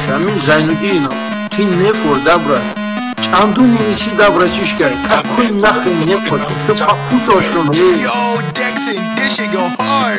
Шамиль Зайнудинов, ты не фор, да, брат? Чанду не неси, да, братишка, какой нахрен не фор, ты попутал, что ли? Yo, Dexon, this shit go hard.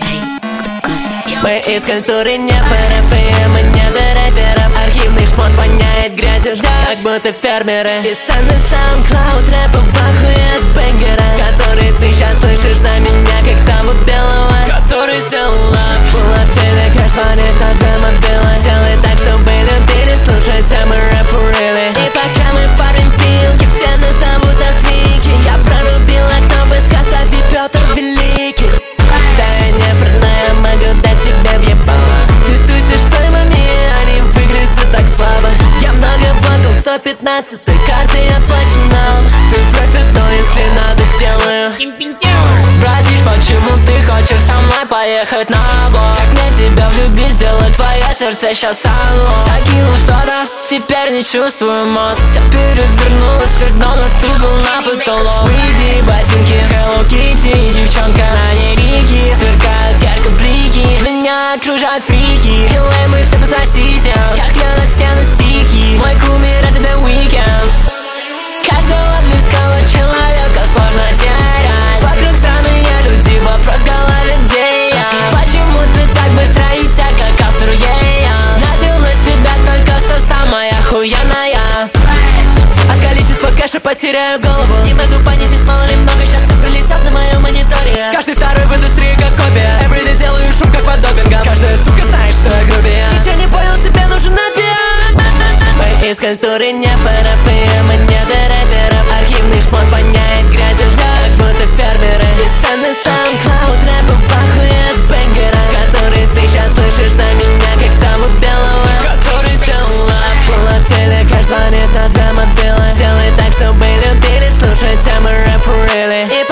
Мы из культуры не ПРФ, мы не до рэперов. Архивный шмот воняет грязью, как будто фермеры. Писанный SoundCloud рэпа в ахуе от бэнгера, который ты сейчас слышишь на меня, как того белого, который сел лап. Пулап телека звонит от мобила. Сделай так, чтобы любили слушать самый рэп for really. И пока мы парим пилки, все назовут нас Вики. Я прорубил окно без косови, Петр Великий. Да я не френдная, могу дать тебе въебало. Ты тусишь с той маме, они выглядят так слабо. Я много вводил в 115-й карты, я платинал. Ты в рэпе, но если надо, сделаю. Братиш, почему ты хочешь со мной поехать на блок? Как мне тебя влюбить, сделать твое сердце сейчас оно. Закинул что-то, теперь не чувствую мозг. Все перевернулось, свернул, наступил на потолок. Уйди, ботинки, Hello Kitty, девчонка на ней Рики. Сверкают ярко блики, меня окружают фрики. Делаем мы все по соседям, я клею на стену стихи. Мой кумир это The Weeknd. Каждого близкого человека сложно терять. Вокруг странные люди, вопрос в голове, где я? Почему ты так быстро и вся, как автор, надел на себя только все самое охуенное. От количества кэша потеряю голову. Не могу понять, здесь мало ли много. Сейчас цифры летят на моем мониторе. Каждый второй в индустрии как копия. Everyday делаю шум как под допингом. Каждая сука знает, что я грубия. Еще не понял, себе нужен напиан. Мы из культуры не ПРФ, мы не до рэперов. Архивный шмот воняет грязью, как будто фермеры. Писанный SoundCloud рэпа в ахуе от бэнгера, который ты сейчас слышишь на меня, как того белого, который сел лап. Пулап телека звонит от мобила. Сделай так, чтобы любили слушать самый рэп for really. И